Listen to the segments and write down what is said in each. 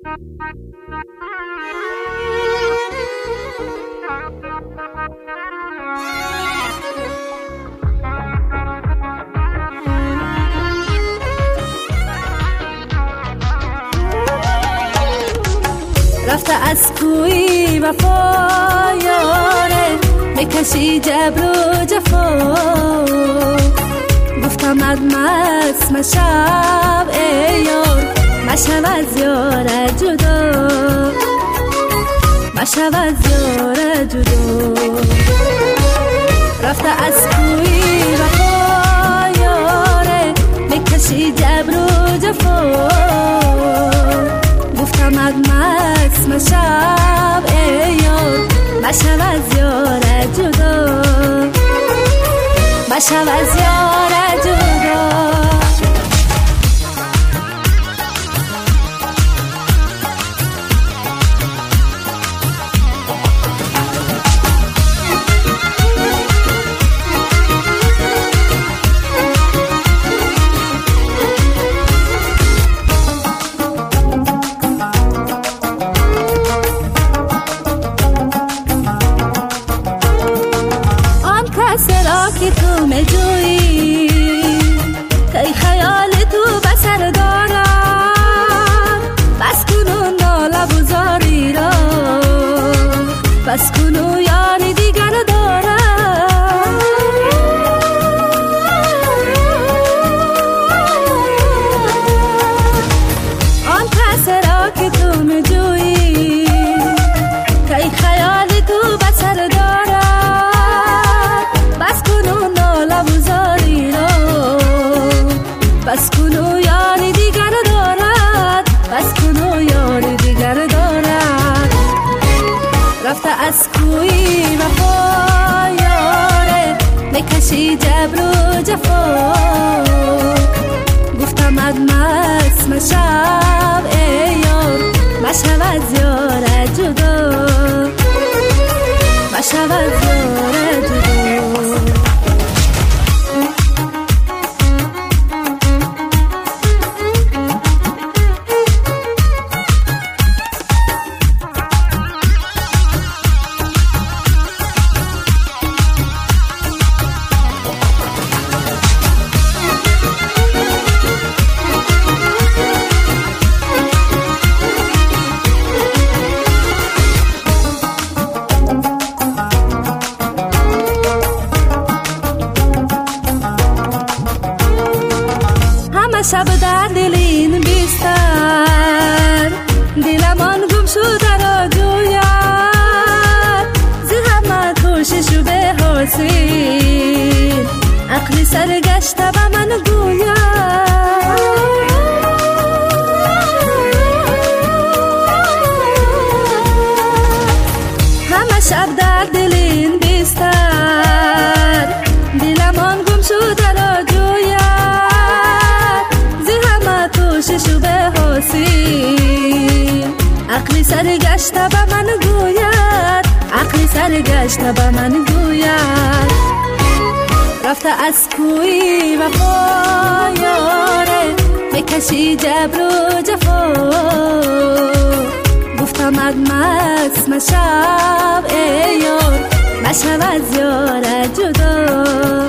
رفته از کوی وفا یاره میکشی جبر و جفا گفتم ادمت مشب ای یار مشب از یار جدا مشب از یار جدا رفته از کوی وفا یاره میکشی جبر و جفا گفتم ادمت مشب ای یار مشب از یار جدا مشب از یار جدا که تو میجویی که خیال تو بسر دارم بس کنون ناله بزاری را بس کنون یاری دیگر دارم آن کس را که تو میجویی که خیال تو بسر دارم بس کنو یاری دیگر دارد بس کنو یاری دیگر دارد رفته از کوی وفا یاره میکشی جبر و جفا گفتم ادمت مشب ای یار مشب از یار جدا مشب از یار جدا شب در دلین بیستر دلمان گم شده را جوید زحمت کوشش و به حاصل عقل سرگشته به من گوید همه شب در دلین بیستر دلمان گم شده را جوید کوشش و به حاصل عقلی سرگشته به من گوید عقلی سرگشته به من گوید رفته از کوی وفا یاره میکشی جبر و جفا گفتم ادمت مشب ای یار مشب از یار جدا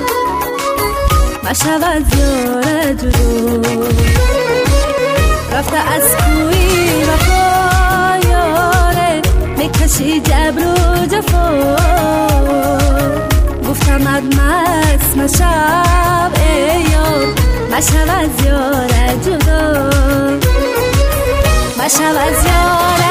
مشب از یار جدا رفته از کوی وفا یاره میکشی جبر و جفا گفتم ادمت مشب ای یار مشب از یار جدا مشب از یار